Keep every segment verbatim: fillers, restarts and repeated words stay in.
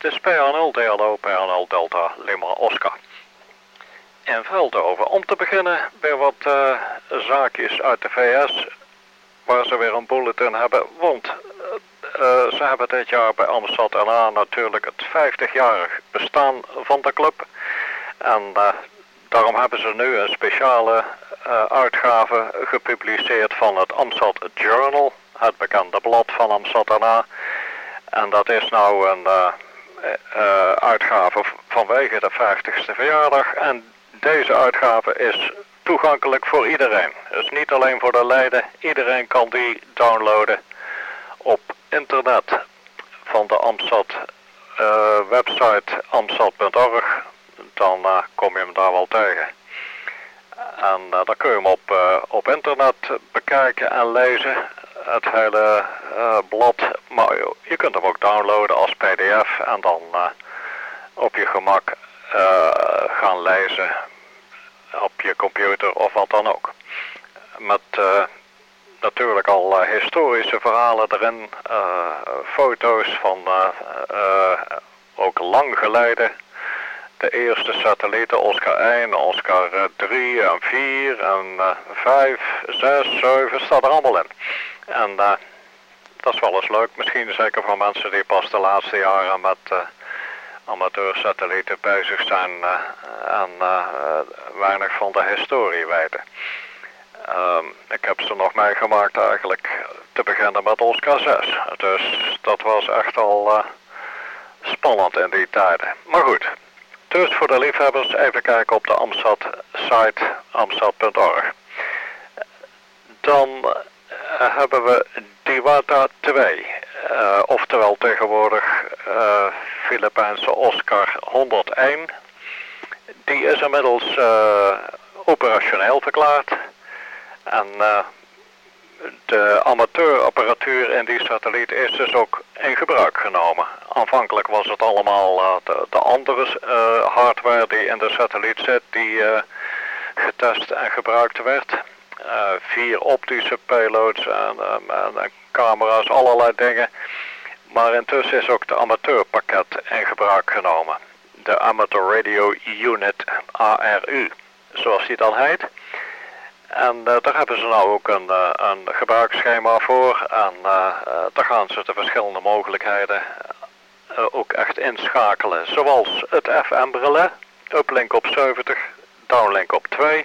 is P H nul D L O, P H nul Delta Lima Oscar. In Veldhoven. Om te beginnen weer wat uh, zaakjes uit de V S waar ze weer een bulletin hebben. Want uh, ze hebben dit jaar bij Amstad N A natuurlijk het vijftigjarig bestaan van de club. En uh, daarom hebben ze nu een speciale uh, uitgave gepubliceerd van het Amstad Journal, het bekende blad van Amstad N A. En dat is nou een uh, uh, uitgave vanwege de vijftigste verjaardag. En deze uitgave is toegankelijk voor iedereen. Dus niet alleen voor de leden. Iedereen kan die downloaden op internet van de Amstad uh, website amstad punt org. Dan uh, kom je hem daar wel tegen. En uh, dan kun je hem op, uh, op internet bekijken en lezen. Het hele uh, blad. Maar je kunt hem ook downloaden als P D F en dan uh, op je gemak uh, gaan lezen op je computer of wat dan ook. Met uh, natuurlijk al uh, historische verhalen erin, uh, foto's van uh, uh, ook lang geleden. De eerste satellieten, Oscar één, Oscar drie en vier en uh, vijf, zes, zeven, staat er allemaal in. En uh, dat is wel eens leuk, misschien zeker voor mensen die pas de laatste jaren met uh, amateursatellieten bezig zijn uh, en uh, weinig van de historie weten. Um, ik heb ze nog meegemaakt eigenlijk te beginnen met Oscar zes. Dus dat was echt al uh, spannend in die tijden. Maar goed, dus voor de liefhebbers even kijken op de Amstad site amstad punt org. Dan uh, hebben we Diwata twee, uh, oftewel tegenwoordig uh, Filipijnse Oscar honderdéén. Die is inmiddels uh, operationeel verklaard. En uh, de amateurapparatuur in die satelliet is dus ook in gebruik genomen. Aanvankelijk was het allemaal uh, de, de andere uh, hardware die in de satelliet zit, die uh, getest en gebruikt werd. Uh, vier optische payloads en, um, en camera's, allerlei dingen. Maar intussen is ook de amateurpakket in gebruik genomen. De Amateur Radio Unit A R U, zoals die dan heet. En uh, daar hebben ze nou ook een, uh, een gebruiksschema voor. En uh, uh, daar gaan ze de verschillende mogelijkheden uh, ook echt inschakelen. Zoals het F M-relais, uplink op zeventig, downlink op twee.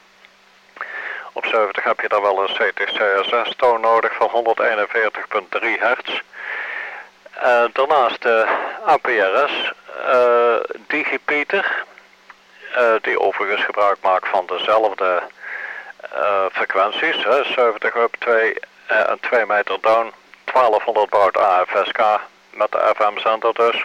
Op zeventig heb je dan wel een C T C S S-toon nodig van honderdeenenveertig komma drie hertz. Uh, daarnaast de A P R S uh, digipeater, uh, die overigens gebruik maakt van dezelfde uh, frequenties, hè, zeventig up, twee uh, en twee meter down, twaalfhonderd baud A F S K met de F M-zender dus.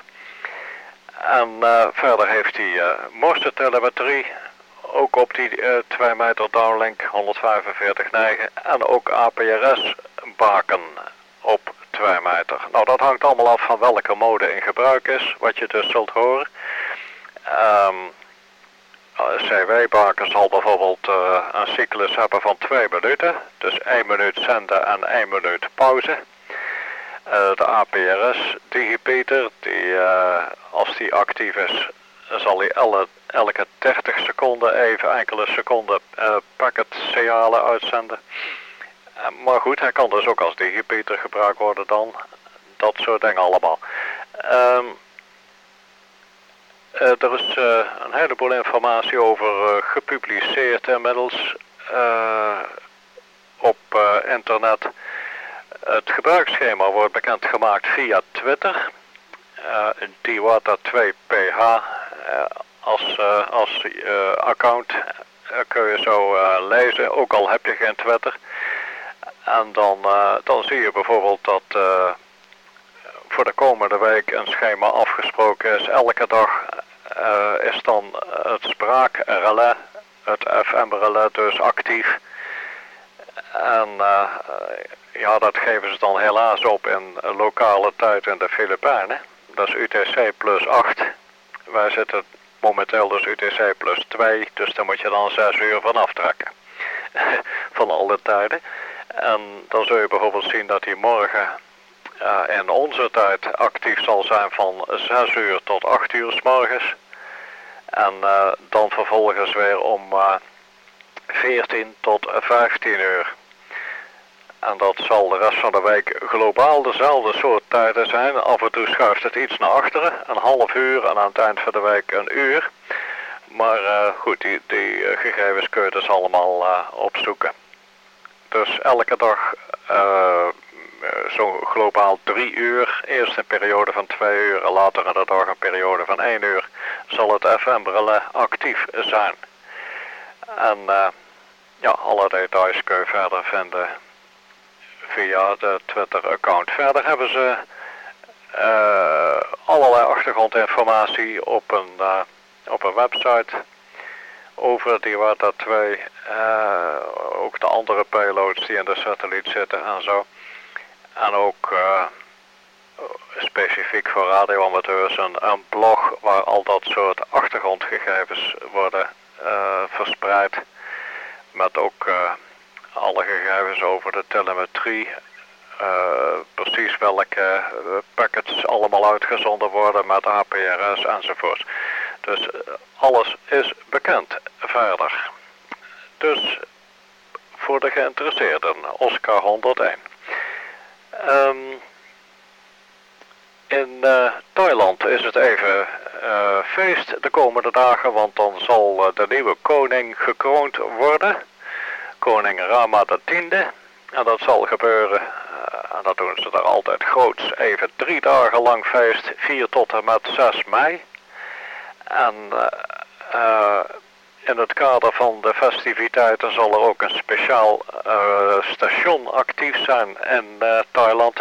En uh, verder heeft hij uh, mostertelemetrie, ook op die uh, twee meter downlink, honderdvijfenveertig komma negen en ook A P R S-baken op twee meter. Nou, dat hangt allemaal af van welke mode in gebruik is, wat je dus zult horen. Um, C W-baken zal bijvoorbeeld uh, een cyclus hebben van twee minuten, dus één minuut zenden en één minuut pauze. Uh, de A P R S-digipeater, die uh, als die actief is, zal hij elle, elke dertig seconden even enkele seconden uh, packetsignalen uitzenden. Uh, maar goed, hij kan dus ook als digipeater gebruikt worden dan. Dat soort dingen allemaal. Um, uh, er is uh, een heleboel informatie over uh, gepubliceerd inmiddels uh, op uh, internet. Het gebruiksschema wordt bekendgemaakt via Twitter. Uh, Diwata twee P H uh, als, uh, als uh, account uh, kun je zo uh, lezen, ook al heb je geen Twitter. En dan, uh, dan zie je bijvoorbeeld dat uh, voor de komende week een schema afgesproken is. Elke dag uh, is dan het spraakrelais, het F M-relais dus actief. En uh, ja, dat geven ze dan helaas op in lokale tijd in de Filipijnen. Dat is U T C plus acht. Wij zitten momenteel dus U T C plus twee, dus daar moet je dan zes uur van aftrekken. Van alle tijden. En dan zul je bijvoorbeeld zien dat hij morgen uh, in onze tijd actief zal zijn van zes uur tot acht uur 's morgens. En uh, dan vervolgens weer om uh, veertien tot vijftien uur. En dat zal de rest van de week globaal dezelfde soort tijden zijn. Af en toe schuift het iets naar achteren, een half uur en aan het eind van de week een uur. Maar uh, goed, die, die uh, gegevens kun je dus allemaal uh, opzoeken. Dus elke dag uh, zo globaal drie uur, eerst een periode van twee uur en later in de dag een periode van één uur, zal het F M-relais actief zijn. En uh, ja, alle details kun je verder vinden via de Twitter-account. Verder hebben ze uh, allerlei achtergrondinformatie op een, uh, op een website over die Diwata twee, uh, ook de andere payloads die in de satelliet zitten en zo. En ook uh, specifiek voor radioamateurs een, een blog waar al dat soort achtergrondgegevens worden uh, verspreid. Met ook uh, alle gegevens over de telemetrie. Uh, precies welke uh, packets allemaal uitgezonden worden met A P R S enzovoort. Dus uh, alles is bekend verder. Dus voor de geïnteresseerden, Oscar honderdéén. Um, in uh, Thailand is het even uh, feest de komende dagen, want dan zal uh, de nieuwe koning gekroond worden. Koning Rama de tiende. En dat zal gebeuren, uh, en dat doen ze daar altijd groots, even drie dagen lang feest, vier tot en met zes mei. En uh, uh, in het kader van de festiviteiten zal er ook een speciaal uh, station actief zijn in uh, Thailand.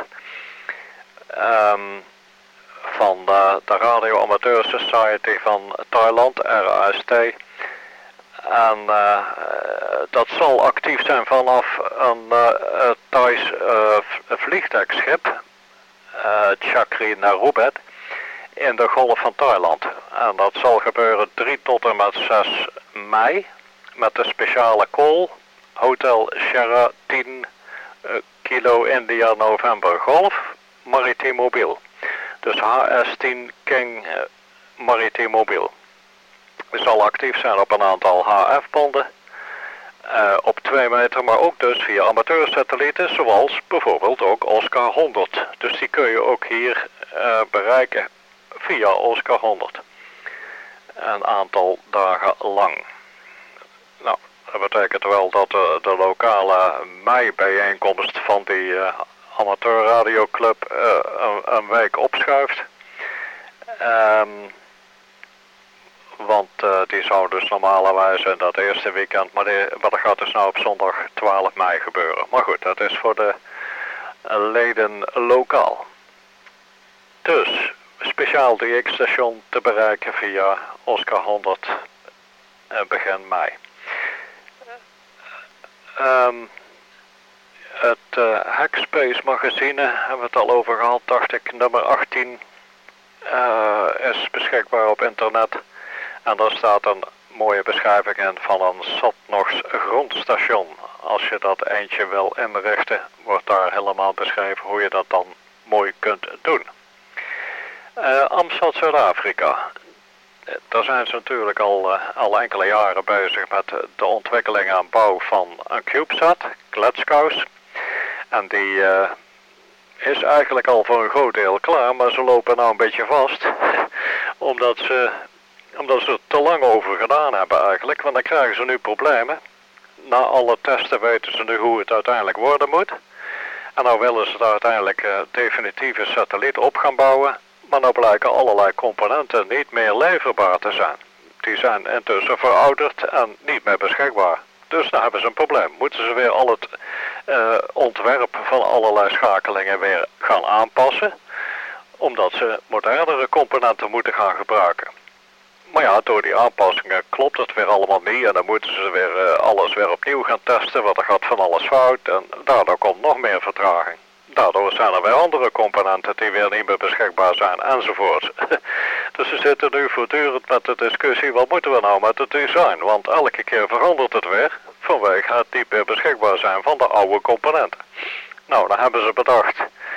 Um, van de, de Radio Amateur Society van Thailand, R A S T. En uh, dat zal actief zijn vanaf een uh, Thais uh, vliegtuigschip, uh, Chakri Narubet, in de Golf van Thailand. En dat zal gebeuren drie tot en met zes mei met de speciale call Hotel Sierra tien uh, Kilo India November Golf Maritiem Mobiel. Dus H S tien King uh, Maritiem Mobiel. Het zal actief zijn op een aantal H F-banden uh, op twee meter, maar ook dus via amateursatellieten zoals bijvoorbeeld ook Oscar honderd. Dus die kun je ook hier uh, bereiken via Oscar honderd. Een aantal dagen lang. Nou, dat betekent wel dat de, de lokale mei-bijeenkomst van die uh, amateurradioclub uh, een, een week opschuift. Um, Want uh, die zou dus normalerwijs in dat eerste weekend, maar, die, maar dat gaat dus nou op zondag twaalf mei gebeuren. Maar goed, dat is voor de uh, leden lokaal. Dus, speciaal D X-station te bereiken via Oscar honderd uh, begin mei. Um, het uh, Hackspace magazine, hebben we het al over gehad, dacht ik, nummer achttien uh, is beschikbaar op internet. En daar staat een mooie beschrijving in van een Sotnogs grondstation. Als je dat eentje wil inrichten, wordt daar helemaal beschreven hoe je dat dan mooi kunt doen. Uh, Amsterdam, Zuid-Afrika. Daar zijn ze natuurlijk al, uh, al enkele jaren bezig met de ontwikkeling en bouw van een CubeSat, Gladskous. En die uh, is eigenlijk al voor een groot deel klaar, maar ze lopen nou een beetje vast. omdat ze... Omdat ze er te lang over gedaan hebben eigenlijk, want dan krijgen ze nu problemen. Na alle testen weten ze nu hoe het uiteindelijk worden moet. En nou willen ze daar uiteindelijk uh, definitieve satelliet op gaan bouwen. Maar nou blijken allerlei componenten niet meer leverbaar te zijn. Die zijn intussen verouderd en niet meer beschikbaar. Dus dan hebben ze een probleem. Moeten ze weer al het uh, ontwerp van allerlei schakelingen weer gaan aanpassen. Omdat ze modernere componenten moeten gaan gebruiken. Maar ja, door die aanpassingen klopt het weer allemaal niet en dan moeten ze weer uh, alles weer opnieuw gaan testen, want er gaat van alles fout en daardoor komt nog meer vertraging. Daardoor zijn er weer andere componenten die weer niet meer beschikbaar zijn enzovoort. Dus we zitten nu voortdurend met de discussie, wat moeten we nou met het design? Want elke keer verandert het weer vanwege het niet meer beschikbaar zijn van de oude componenten. Nou, dan hebben ze bedacht,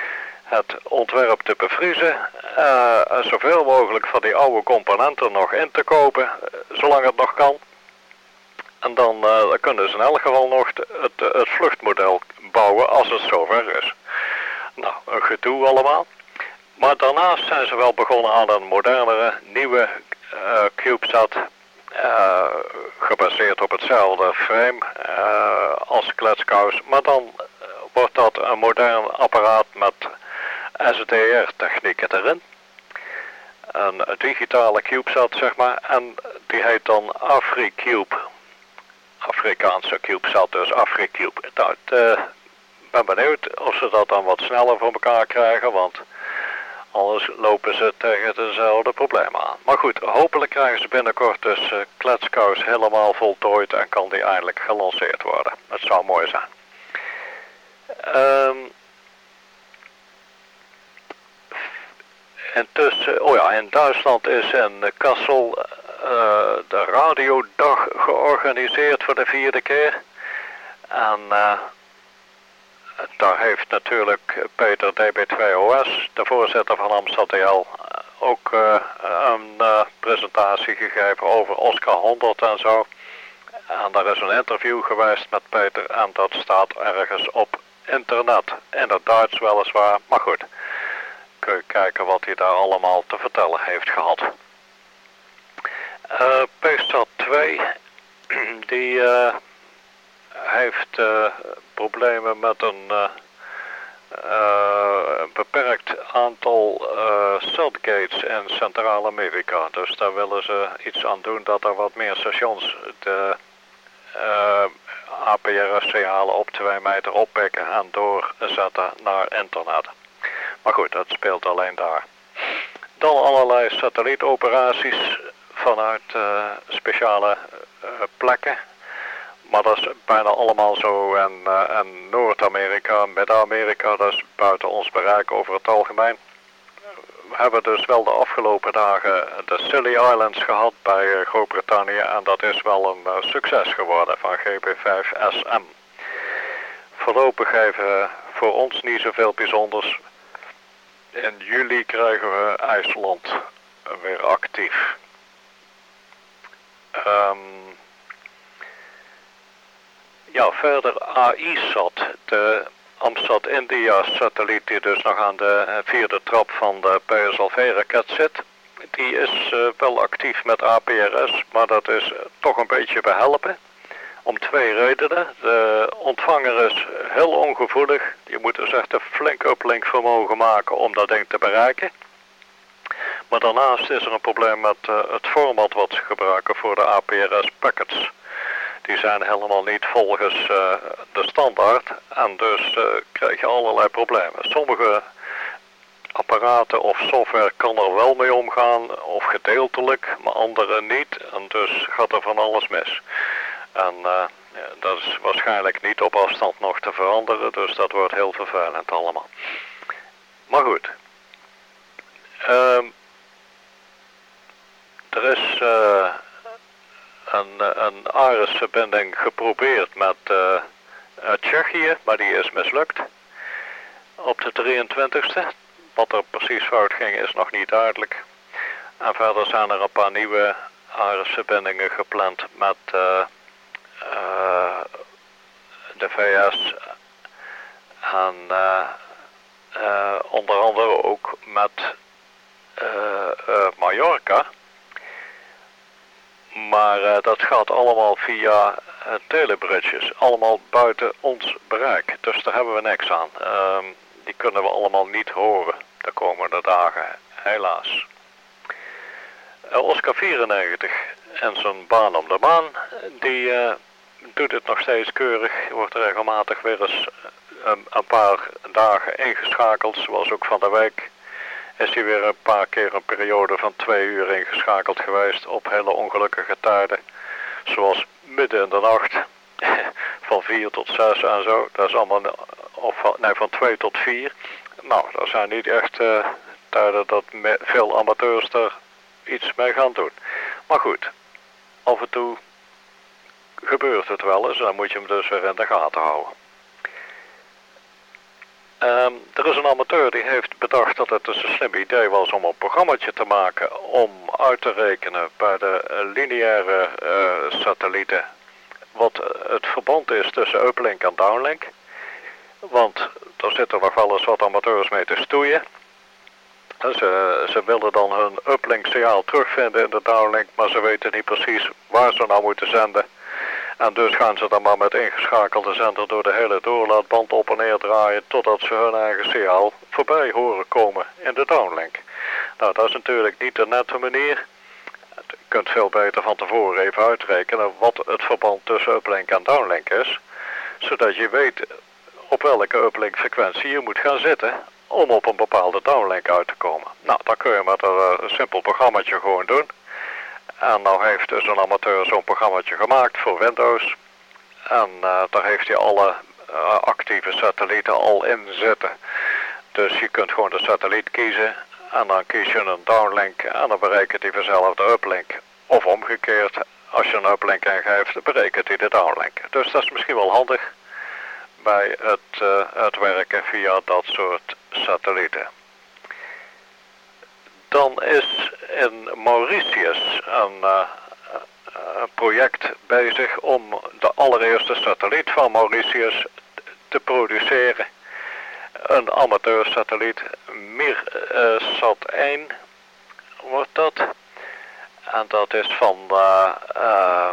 het ontwerp te bevriezen. Uh, en zoveel mogelijk van die oude componenten nog in te kopen, uh, zolang het nog kan. En dan, uh, dan kunnen ze in elk geval nog het, het, het vluchtmodel bouwen als het zover is. Nou, een gedoe allemaal. Maar daarnaast zijn ze wel begonnen aan een modernere, nieuwe uh, CubeSat. Uh, gebaseerd op hetzelfde frame uh, als kletskous. Maar dan uh, wordt dat een modern apparaat met S D R-technieken erin. Een digitale CubeSat, zeg maar. En die heet dan AfriCube. Afrikaanse CubeSat, dus AfriCube. Nou, ik uh, ben benieuwd of ze dat dan wat sneller voor elkaar krijgen, want anders lopen ze tegen dezelfde problemen aan. Maar goed, hopelijk krijgen ze binnenkort dus uh, kletskous helemaal voltooid en kan die eindelijk gelanceerd worden. Dat zou mooi zijn. Um, intussen, oh ja, in Duitsland is in Kassel uh, de radiodag georganiseerd voor de vierde keer. En uh, daar heeft natuurlijk Peter D B twee O S, de voorzitter van Amsterdam, ook uh, een uh, presentatie gegeven over Oscar honderd en zo. En daar is een interview geweest met Peter en dat staat ergens op internet. In het Duits weliswaar, maar goed. Kun je kijken wat hij daar allemaal te vertellen heeft gehad. Uh, PSAT twee, die uh, heeft uh, problemen met een uh, uh, beperkt aantal uh, subgates in Centraal-Amerika. Dus daar willen ze iets aan doen dat er wat meer stations de uh, A P R S-signalen op twee meter oppikken en doorzetten naar internet. Maar goed, dat speelt alleen daar. Dan allerlei satellietoperaties vanuit uh, speciale uh, plekken. Maar dat is bijna allemaal zo in, uh, in Noord-Amerika, Midden-Amerika, dat is buiten ons bereik over het algemeen. We hebben dus wel de afgelopen dagen de Scilly Islands gehad bij uh, Groot-Brittannië en dat is wel een uh, succes geworden van G P vijf S M. Voorlopig even voor ons niet zoveel bijzonders. In juli krijgen we IJsland weer actief. Um, ja, verder A I-sat, de Amstrad India satelliet die dus nog aan de vierde trap van de P S L V-raket zit. Die is uh, wel actief met A P R S, maar dat is uh, toch een beetje behelpen. Om twee redenen. De ontvanger is heel ongevoelig. Je moet dus echt een flink uplinkvermogen maken om dat ding te bereiken. Maar daarnaast is er een probleem met uh, het format wat ze gebruiken voor de A P R S-packets. Die zijn helemaal niet volgens uh, de standaard en dus uh, krijg je allerlei problemen. Sommige apparaten of software kan er wel mee omgaan of gedeeltelijk, maar andere niet. En dus gaat er van alles mis. En uh, ja, dat is waarschijnlijk niet op afstand nog te veranderen, dus dat wordt heel vervelend allemaal. Maar goed. Um, er is uh, een, een ARIS-verbinding geprobeerd met uh, uh, Tsjechië, maar die is mislukt. Op de drieëntwintigste. Wat er precies fout ging is nog niet duidelijk. En verder zijn er een paar nieuwe ARIS-verbindingen gepland met uh, uh, de V S en uh, uh, onder andere ook met uh, uh, Mallorca. Maar uh, dat gaat allemaal via uh, telebridges, allemaal buiten ons bereik. Dus daar hebben we niks aan. Uh, die kunnen we allemaal niet horen de komende dagen, helaas. Uh, Oscar vierennegentig en zijn baan om de baan, die uh, doet het nog steeds keurig. Wordt regelmatig weer eens een, een paar dagen ingeschakeld, zoals ook van de week. Is hij weer een paar keer een periode van twee uur ingeschakeld geweest op hele ongelukkige tijden. Zoals midden in de nacht, van vier tot zes en zo. Dat is allemaal, of nee, van twee tot vier. Nou, dat zijn niet echt uh, tijden dat me, veel amateurs er iets mee gaan doen. Maar goed, af en toe gebeurt het wel eens en dan moet je hem dus weer in de gaten houden. Um, er is een amateur die heeft bedacht dat het dus een slim idee was om een programmaatje te maken om uit te rekenen bij de uh, lineaire uh, satellieten wat het verband is tussen uplink en downlink. Want er zitten nog wel eens wat amateurs mee te stoeien. Ze, ze willen dan hun uplink signaal terugvinden in de downlink, maar ze weten niet precies waar ze nou moeten zenden. En dus gaan ze dan maar met ingeschakelde zender door de hele doorlaatband op en neer draaien totdat ze hun eigen signaal voorbij horen komen in de downlink. Nou, dat is natuurlijk niet de nette manier. Je kunt veel beter van tevoren even uitrekenen wat het verband tussen uplink en downlink is, zodat je weet op welke uplink frequentie je moet gaan zitten om op een bepaalde downlink uit te komen. Nou, dat kun je met een, een simpel programmaatje gewoon doen. En nou heeft dus een amateur zo'n programmaatje gemaakt voor Windows. En uh, daar heeft hij alle uh, actieve satellieten al in zitten. Dus je kunt gewoon de satelliet kiezen. En dan kies je een downlink en dan berekent hij vanzelf de uplink. Of omgekeerd, als je een uplink ingeeft, berekent hij de downlink. Dus dat is misschien wel handig bij het, uh, het werken via dat soort satellieten. Dan is in Mauritius een, uh, een project bezig om de allereerste satelliet van Mauritius te produceren. Een amateursatelliet, Mirsat één wordt dat. En dat is van uh, uh,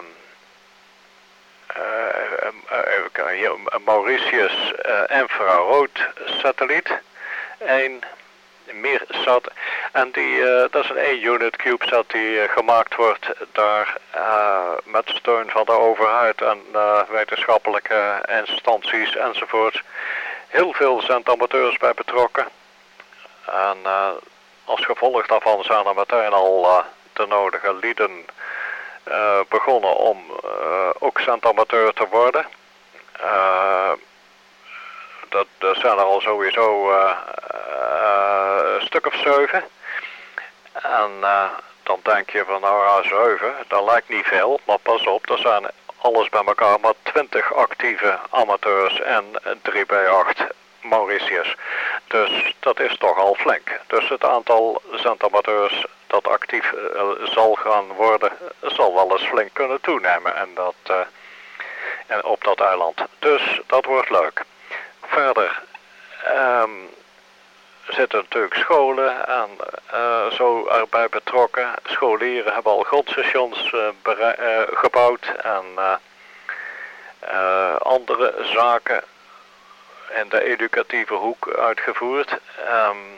uh, even kijken, hier, een Mauritius uh, infrarood satelliet. Een Mirsat. En die, uh, dat is een één unit CubeSat die uh, gemaakt wordt daar uh, met steun van de overheid en uh, wetenschappelijke instanties enzovoort. Heel veel zendamateurs bij betrokken. En uh, als gevolg daarvan zijn er meteen al uh, de nodige lieden uh, begonnen om uh, ook zendamateur te worden. Uh, dat, dat zijn er al sowieso uh, uh, een stuk of zeven. En uh, dan denk je van nou ja, zeven, dat lijkt niet veel. Maar pas op, er zijn alles bij elkaar maar twintig actieve amateurs en drie bij acht Mauritius. Dus dat is toch al flink. Dus het aantal zendamateurs dat actief uh, zal gaan worden, zal wel eens flink kunnen toenemen en dat, uh, en op dat eiland. Dus dat wordt leuk. Verder um, zitten natuurlijk scholen en uh, zo erbij betrokken. Scholieren hebben al grondstations uh, uh, gebouwd en uh, uh, andere zaken in de educatieve hoek uitgevoerd. Um,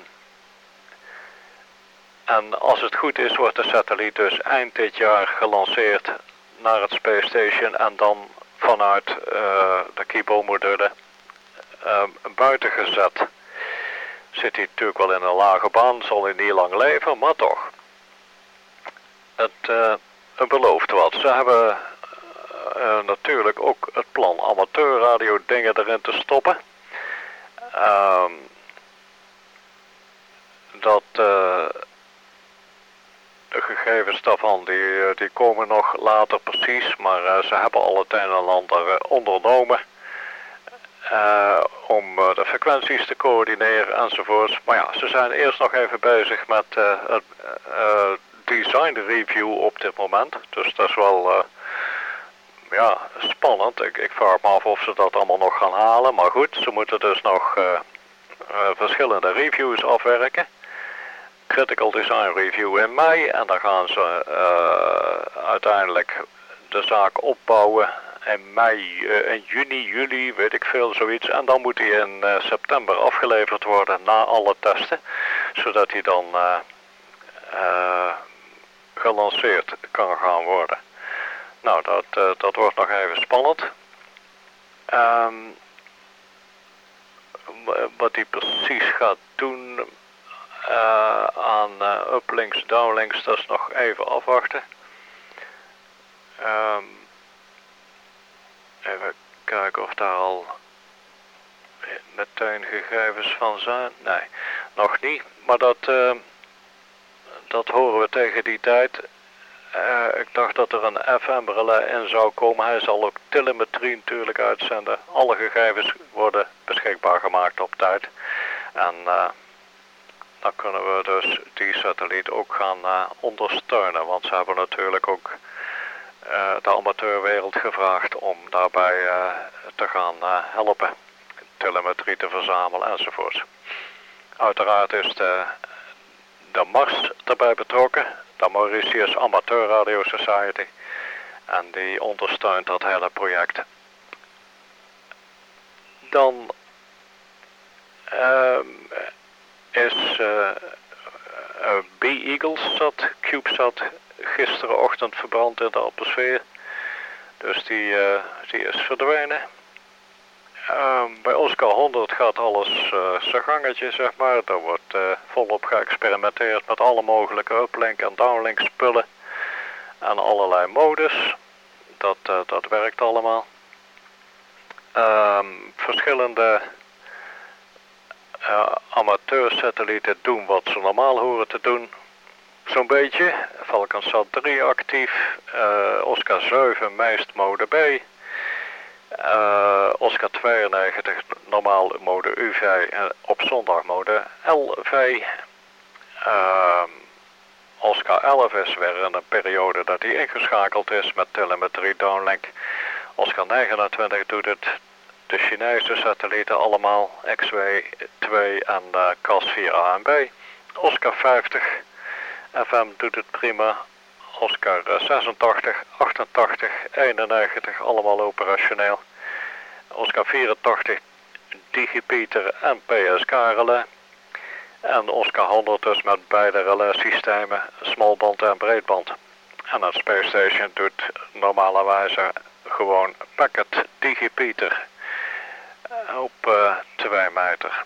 en als het goed is, wordt de satelliet dus eind dit jaar gelanceerd naar het Space Station en dan vanuit uh, de Kibo-module uh, buiten gezet. Zit hij natuurlijk wel in een lage baan, zal hij niet lang leven, maar toch. Het, uh, het belooft wat. Ze hebben uh, natuurlijk ook het plan amateurradio dingen erin te stoppen. Um, dat uh, de gegevens daarvan die, die komen nog later precies, maar uh, ze hebben al het een en ander uh, ondernomen uh, om uh, de frequenties te coördineren enzovoorts. Maar ja, ze zijn eerst nog even bezig met uh, het uh, design review op dit moment, dus dat is wel uh, ja, spannend. Ik, ik vraag me af of ze dat allemaal nog gaan halen. Maar goed, ze moeten dus nog uh, uh, verschillende reviews afwerken. Critical Design Review in mei. En dan gaan ze uh, uiteindelijk de zaak opbouwen in mei, uh, in juni, juli, weet ik veel, zoiets. En dan moet die in uh, september afgeleverd worden na alle testen. Zodat die dan uh, uh, gelanceerd kan gaan worden. Nou, dat, uh, dat wordt nog even spannend. Um, wat hij precies gaat doen uh, aan uh, uplinks, downlinks, dat is nog even afwachten. Um, even kijken of daar al meteen gegevens van zijn. Nee, nog niet. Maar dat, uh, dat horen we tegen die tijd. Uh, ik dacht dat er een F M-relais in zou komen. Hij zal ook telemetrie natuurlijk uitzenden. Alle gegevens worden beschikbaar gemaakt op tijd. En uh, dan kunnen we dus die satelliet ook gaan uh, ondersteunen. Want ze hebben natuurlijk ook uh, de amateurwereld gevraagd om daarbij uh, te gaan uh, helpen. Telemetrie te verzamelen enzovoorts. Uiteraard is de, de Mars erbij betrokken. De Mauritius Amateur Radio Society. En die ondersteunt dat hele project. Dan uh, is uh, uh, B-Eagles zat, CubeSat, gisterenochtend verbrand in de atmosfeer. Dus die, uh, die is verdwenen. Uh, bij Oscar honderd gaat alles uh, zijn gangetje, zeg maar. Er wordt uh, volop geëxperimenteerd met alle mogelijke uplink en downlink spullen. En allerlei modus. Dat, uh, dat werkt allemaal. Uh, verschillende uh, amateursatellieten doen wat ze normaal horen te doen. Zo'n beetje. Falconsat drie actief. Uh, Oscar zeven meest mode B. Uh, Oscar tweeënnegentig normaal mode U V en op zondag mode L V. Uh, Oscar elf is weer in een periode dat hij ingeschakeld is met telemetrie downlink. Oscar negenentwintig doet het. De Chinese satellieten allemaal X W twee en uh, C A S vier A en B. Oscar vijftig F M doet het prima. Oscar zesentachtig, achtentachtig, eenennegentig, allemaal operationeel. Oscar vierentachtig, Digipeter en P S K-relais. En Oscar honderd dus met beide relaissystemen, smalband en breedband. En het Space Station doet normalerwijze gewoon packet Digipeter op uh, twee meter.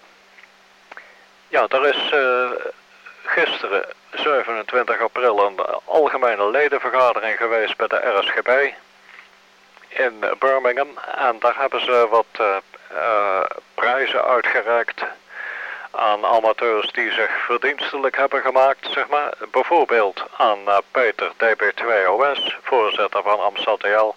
Ja, er is uh, gisteren zevenentwintig april een algemene ledenvergadering geweest bij de R S G B in Birmingham. En daar hebben ze wat uh, uh, prijzen uitgereikt aan amateurs die zich verdienstelijk hebben gemaakt, zeg maar. Bijvoorbeeld aan uh, Peter D B twee O S, voorzitter van AMSAT-L,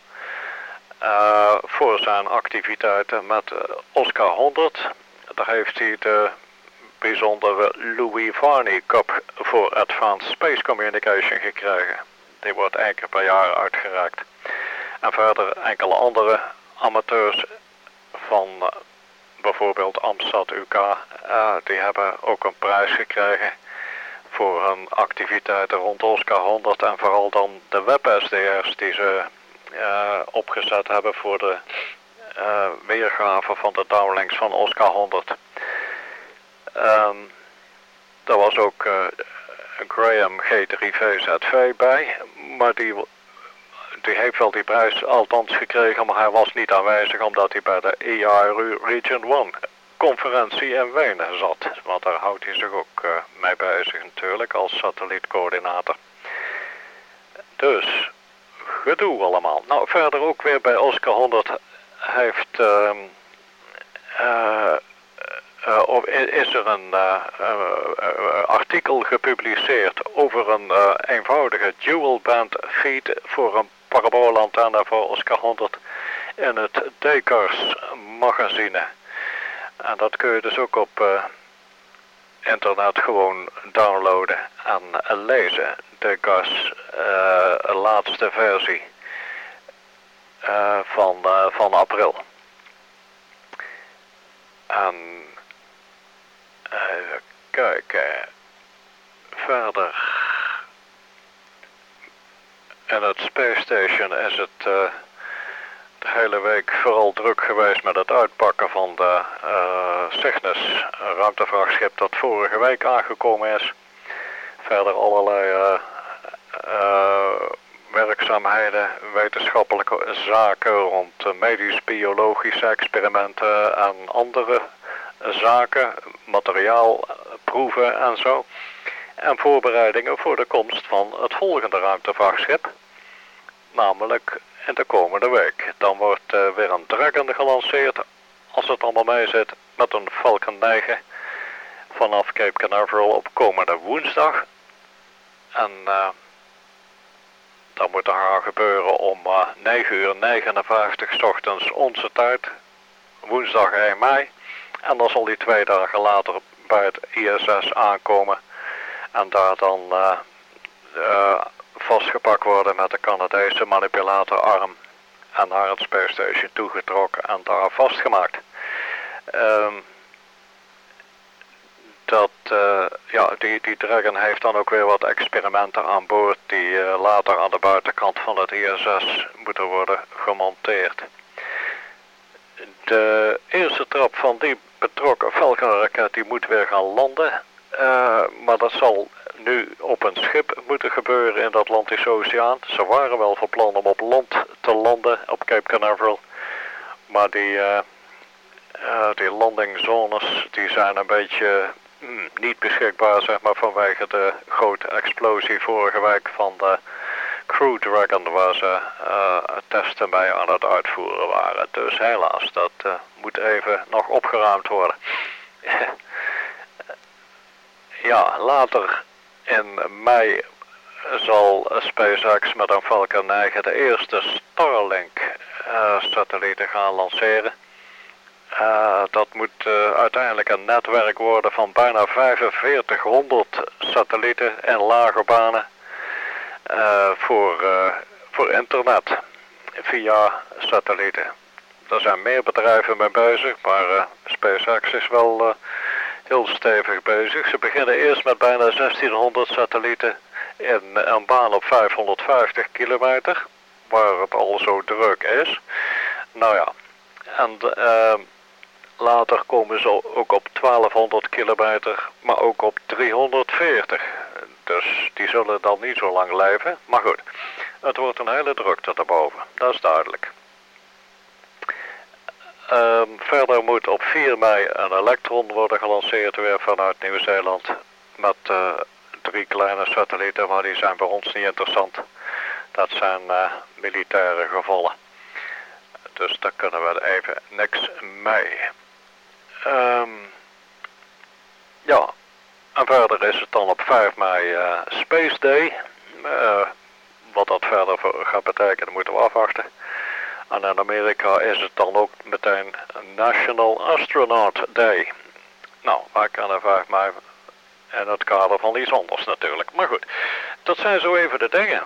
uh, voor zijn activiteiten met uh, Oscar honderd. Daar heeft hij de bijzondere Louis Varney Cup voor Advanced Space Communication gekregen. Die wordt één keer per jaar uitgereikt. En verder enkele andere amateurs van uh, bijvoorbeeld AMSAT U K, uh, die hebben ook een prijs gekregen voor hun activiteiten rond Oscar honderd en vooral dan de web-S D R's die ze uh, opgezet hebben voor de uh, weergave van de downlinks van Oscar honderd. Um, er was ook uh, Graham G drie V Z V bij, maar die, die heeft wel die prijs althans gekregen, maar hij was niet aanwezig omdat hij bij de E I R U Region één conferentie in Wenen zat. Want daar houdt hij zich ook uh, mee bezig natuurlijk als satellietcoördinator. Dus, gedoe allemaal. Nou, verder ook weer bij Oscar honderd heeft... Uh, uh, Uh, of is er een uh, uh, uh, artikel gepubliceerd over een uh, eenvoudige dual band feed voor een paraboolantenne voor Oscar honderd in het D C A R S magazine. En dat kun je dus ook op uh, internet gewoon downloaden en uh, lezen. D C A R S uh, laatste versie uh, van, uh, van april. En even kijken. Verder. In het Space Station is het uh, de hele week vooral druk geweest met het uitpakken van de uh, Cygnus, een ruimtevrachtschip dat vorige week aangekomen is. Verder allerlei uh, uh, werkzaamheden, wetenschappelijke zaken rond uh, medisch-biologische experimenten en andere zaken, materiaalproeven en zo. En voorbereidingen voor de komst van het volgende ruimtevrachtschip. Namelijk in de komende week. Dan wordt uh, weer een Dragon gelanceerd, als het allemaal mee zit, met een Falcon negen vanaf Cape Canaveral op komende woensdag. En uh, dat moet dan gaan gebeuren om uh, negen uur negenenvijftig 's ochtends onze tijd, woensdag één mei. En dan zal hij twee dagen later bij het I S S aankomen en daar dan uh, uh, vastgepakt worden met de Canadese manipulatorarm en naar het Space Station toegetrokken en daar vastgemaakt. Um, dat, uh, ja, die, die Dragon heeft dan ook weer wat experimenten aan boord die uh, later aan de buitenkant van het I S S moeten worden gemonteerd. De eerste trap van die betrokken Falcon-raket die moet weer gaan landen, uh, maar dat zal nu op een schip moeten gebeuren in de Atlantische Oceaan. Ze waren wel van plan om op land te landen op Cape Canaveral, maar die, uh, uh, die landingzones die zijn een beetje mm, niet beschikbaar, zeg maar, vanwege de grote explosie vorige week van de Crew Dragon waar ze uh, testen mee aan het uitvoeren waren. Dus helaas, dat uh, moet even nog opgeruimd worden. Ja, later in mei zal SpaceX met een Falcon negen de eerste Starlink uh, satellieten gaan lanceren. Uh, dat moet uh, uiteindelijk een netwerk worden van bijna vijfenveertighonderd satellieten in lage banen uh, voor, uh, voor internet via satellieten. Er zijn meer bedrijven mee bezig, maar uh, SpaceX is wel uh, heel stevig bezig. Ze beginnen eerst met bijna zestienhonderd satellieten in een baan op vijfhonderdvijftig kilometer, waar het al zo druk is. Nou ja, en uh, later komen ze ook op twaalfhonderd kilometer, maar ook op driehonderdveertig. Dus die zullen dan niet zo lang leven. Maar goed, het wordt een hele drukte daarboven, dat is duidelijk. Um, verder moet op vier mei een Electron worden gelanceerd weer vanuit Nieuw-Zeeland. Met uh, drie kleine satellieten, maar die zijn voor ons niet interessant. Dat zijn uh, militaire gevallen. Dus daar kunnen we even niks mee. Um, ja, en verder is het dan op vijf mei uh, Space Day. Uh, wat dat verder gaat betekenen moeten we afwachten. En in Amerika is het dan ook meteen National Astronaut Day. Nou, wij kennen vijf mei in het kader van iets anders natuurlijk. Maar goed, dat zijn zo even de dingen.